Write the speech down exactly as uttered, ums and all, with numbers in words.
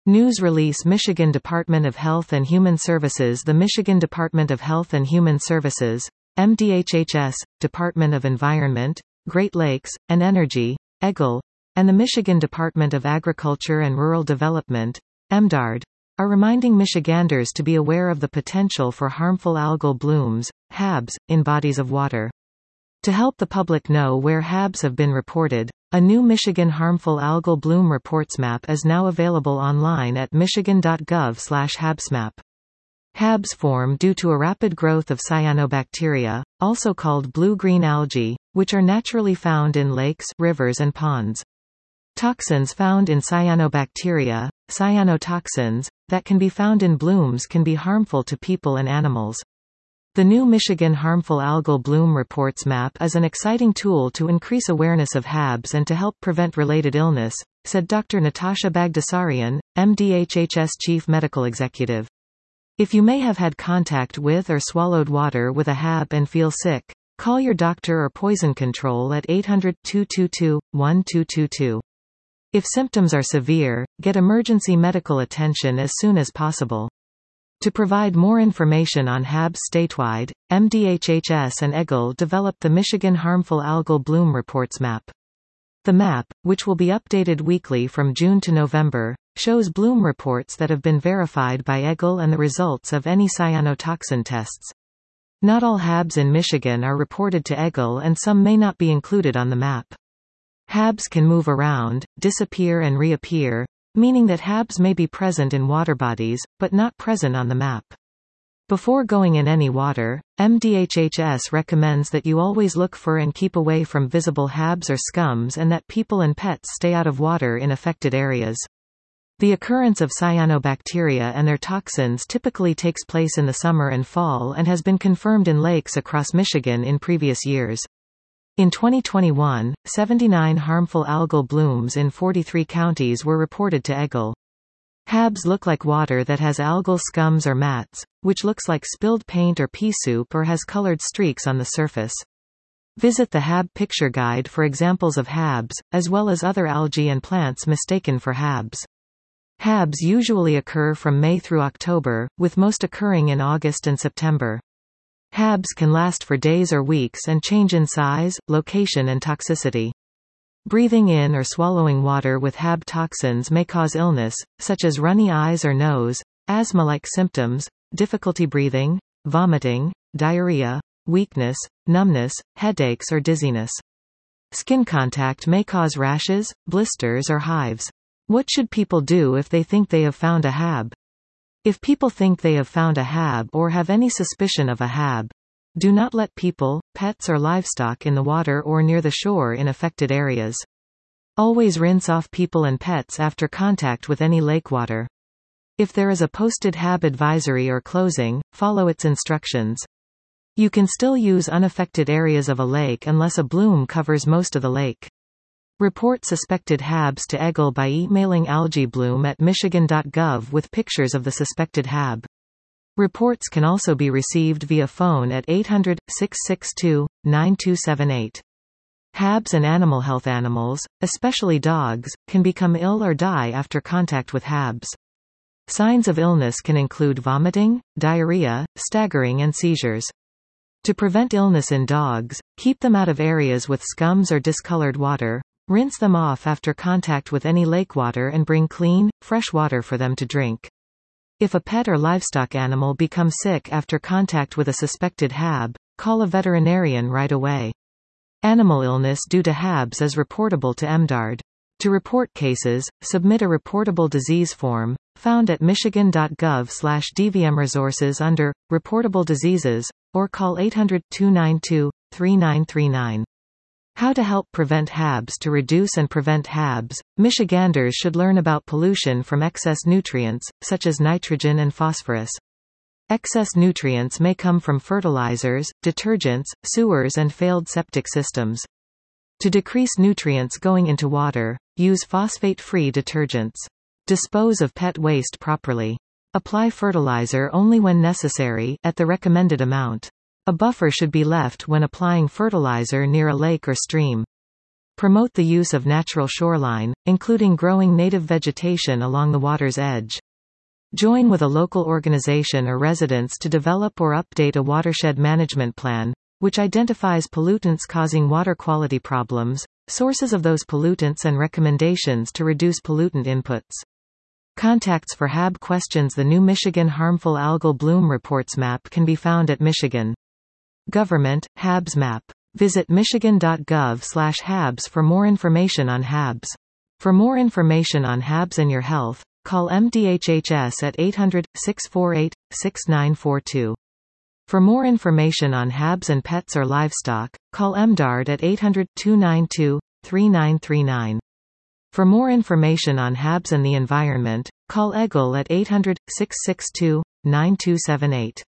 News release Michigan Department of Health and Human Services. The Michigan Department of Health and Human Services, M D H H S, Department of Environment, Great Lakes, and Energy, E G L, and the Michigan Department of Agriculture and Rural Development, M D A R D, are reminding Michiganders to be aware of the potential for harmful algal blooms, H A Bs, in bodies of water. To help the public know where H A Bs have been reported, a new Michigan Harmful Algal Bloom Reports Map is now available online at michigan dot gov slash H A B S map. H A Bs form due to a rapid growth of cyanobacteria, also called blue-green algae, which are naturally found in lakes, rivers and ponds. Toxins found in cyanobacteria, cyanotoxins, that can be found in blooms can be harmful to people and animals. The new Michigan Harmful Algal Bloom Reports Map is an exciting tool to increase awareness of H A Bs and to help prevent related illness, said Doctor Natasha Bagdasarian, M D H H S Chief Medical Executive. If you may have had contact with or swallowed water with a H A B and feel sick, call your doctor or poison control at eight hundred, two two two, one two two two. If symptoms are severe, get emergency medical attention as soon as possible. To provide more information on H A Bs statewide, M D H H S and E G L developed the Michigan Harmful Algal Bloom Reports Map. The map, which will be updated weekly from June to November, shows bloom reports that have been verified by E G L and the results of any cyanotoxin tests. Not all H A Bs in Michigan are reported to E G L and some may not be included on the map. H A Bs can move around, disappear and reappear, meaning that H A Bs may be present in water bodies, but not present on the map. Before going in any water, M D H H S recommends that you always look for and keep away from visible H A Bs or scums and that people and pets stay out of water in affected areas. The occurrence of cyanobacteria and their toxins typically takes place in the summer and fall and has been confirmed in lakes across Michigan in previous years. In twenty twenty-one, seventy-nine harmful algal blooms in forty-three counties were reported to E G L. H A Bs look like water that has algal scums or mats, which looks like spilled paint or pea soup or has colored streaks on the surface. Visit the H A B Picture Guide for examples of H A Bs, as well as other algae and plants mistaken for H A Bs. H A Bs usually occur from May through October, with most occurring in August and September. H A Bs can last for days or weeks and change in size, location and toxicity. Breathing in or swallowing water with H A B toxins may cause illness, such as runny eyes or nose, asthma-like symptoms, difficulty breathing, vomiting, diarrhea, weakness, numbness, headaches or dizziness. Skin contact may cause rashes, blisters or hives. What should people do if they think they have found a H A B? If people think they have found a H A B or have any suspicion of a H A B, do not let people, pets or livestock in the water or near the shore in affected areas. Always rinse off people and pets after contact with any lake water. If there is a posted H A B advisory or closing, follow its instructions. You can still use unaffected areas of a lake unless a bloom covers most of the lake. Report suspected H A Bs to E G L by emailing algaebloom at michigan dot gov with pictures of the suspected H A B. Reports can also be received via phone at eight hundred, six six two, nine two seven eight. H A Bs and animal health. Animals, especially dogs, can become ill or die after contact with H A Bs. Signs of illness can include vomiting, diarrhea, staggering and seizures. To prevent illness in dogs, keep them out of areas with scums or discolored water. Rinse them off after contact with any lake water and bring clean, fresh water for them to drink. If a pet or livestock animal becomes sick after contact with a suspected H A B, call a veterinarian right away. Animal illness due to H A Bs is reportable to M D A R D. To report cases, submit a reportable disease form, found at michigan dot gov slash D V M resources under Reportable Diseases, or call eight hundred, two nine two, three nine three nine. How to help prevent H A Bs. To reduce and prevent H A Bs, Michiganders should learn about pollution from excess nutrients, such as nitrogen and phosphorus. Excess nutrients may come from fertilizers, detergents, sewers and failed septic systems. To decrease nutrients going into water, use phosphate-free detergents. Dispose of pet waste properly. Apply fertilizer only when necessary, at the recommended amount. A buffer should be left when applying fertilizer near a lake or stream. Promote the use of natural shoreline, including growing native vegetation along the water's edge. Join with a local organization or residents to develop or update a watershed management plan, which identifies pollutants causing water quality problems, sources of those pollutants and recommendations to reduce pollutant inputs. Contacts for H A B questions. The new Michigan Harmful Algal Bloom Reports map can be found at Michigan Government, H A B's map. Visit michigan dot gov slash H A Bs for more information on H A Bs. For more information on H A Bs and your health, call M D H H S at eight hundred, six four eight, six nine four two. For more information on H A Bs and pets or livestock, call M D A R D at eight hundred, two nine two, three nine three nine. For more information on H A Bs and the environment, call E G L at eight hundred, six six two, nine two seven eight.